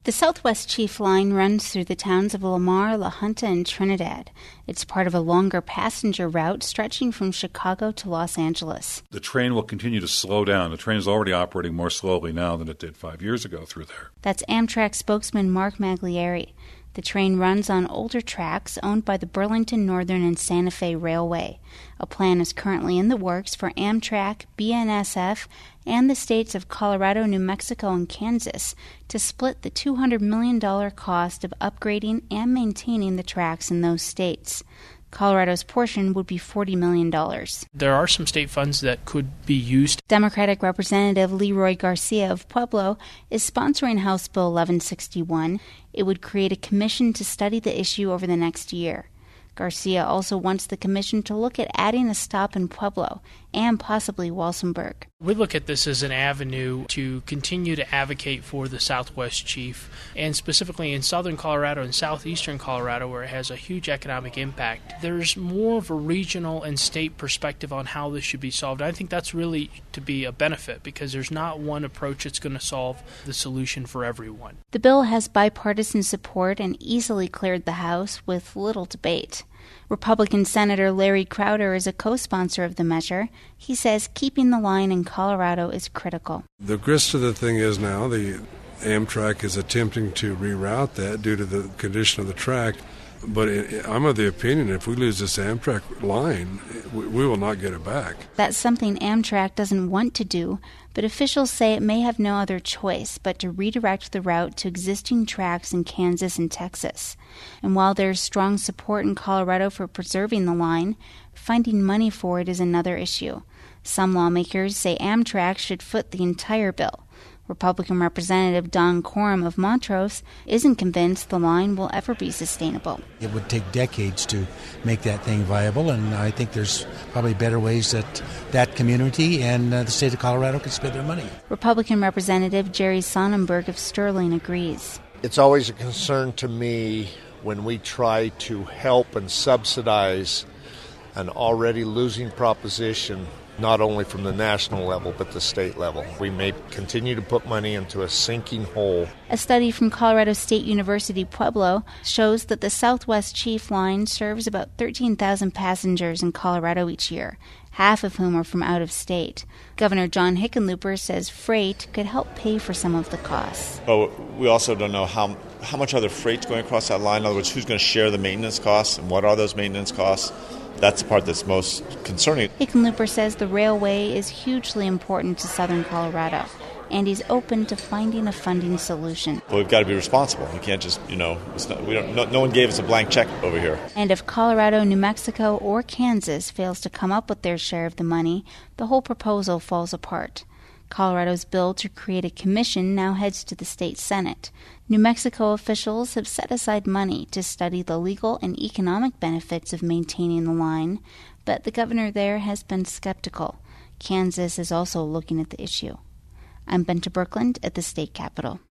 The Southwest Chief line runs through the towns of Lamar, La Junta, and Trinidad. It's part of a longer passenger route stretching from Chicago to Los Angeles. The train will continue to slow down. The train is already operating more slowly now than it did 5 years ago through there. That's Amtrak spokesman Mark Maglieri. The train runs on older tracks owned by the Burlington Northern and Santa Fe Railway. A plan is currently in the works for Amtrak, BNSF, and the states of Colorado, New Mexico, and Kansas to split the $200 million cost of upgrading and maintaining the tracks in those states. Colorado's portion would be $40 million. There are some state funds that could be used. Democratic Representative Leroy Garcia of Pueblo is sponsoring House Bill 1161. It would create a commission to study the issue over the next year. Garcia also wants the commission to look at adding a stop in Pueblo and possibly Walsenburg. We look at this as an avenue to continue to advocate for the Southwest Chief, and specifically in southern Colorado and southeastern Colorado, where it has a huge economic impact. There's more of a regional and state perspective on how this should be solved. I think that's really to be a benefit because there's not one approach that's going to solve the solution for everyone. The bill has bipartisan support and easily cleared the House with little debate. Republican Senator Larry Crowder is a co-sponsor of the measure. He says keeping the line in Colorado is critical. The grist of the thing is now the Amtrak is attempting to reroute that due to the condition of the track. But I'm of the opinion if we lose this Amtrak line, we will not get it back. That's something Amtrak doesn't want to do, but officials say it may have no other choice but to redirect the route to existing tracks in Kansas and Texas. And while there's strong support in Colorado for preserving the line, finding money for it is another issue. Some lawmakers say Amtrak should foot the entire bill. Republican Representative Don Coram of Montrose isn't convinced the line will ever be sustainable. It would take decades to make that thing viable, and I think there's probably better ways that community and the state of Colorado can spend their money. Republican Representative Jerry Sonnenberg of Sterling agrees. It's always a concern to me when we try to help and subsidize an already losing proposition, not only from the national level, but the state level. We may continue to put money into a sinking hole. A study from Colorado State University Pueblo shows that the Southwest Chief line serves about 13,000 passengers in Colorado each year, half of whom are from out of state. Governor John Hickenlooper says freight could help pay for some of the costs. But we also don't know how much other freight's going across that line. In other words, who's going to share the maintenance costs and what are those maintenance costs? That's the part that's most concerning. Hickenlooper says the railway is hugely important to southern Colorado, and he's open to finding a funding solution. Well, we've got to be responsible. We can't just, no one gave us a blank check over here. And if Colorado, New Mexico, or Kansas fails to come up with their share of the money, the whole proposal falls apart. Colorado's bill to create a commission now heads to the state Senate. New Mexico officials have set aside money to study the legal and economic benefits of maintaining the line, but the governor there has been skeptical. Kansas is also looking at the issue. I'm Benta Birkeland at the state capitol.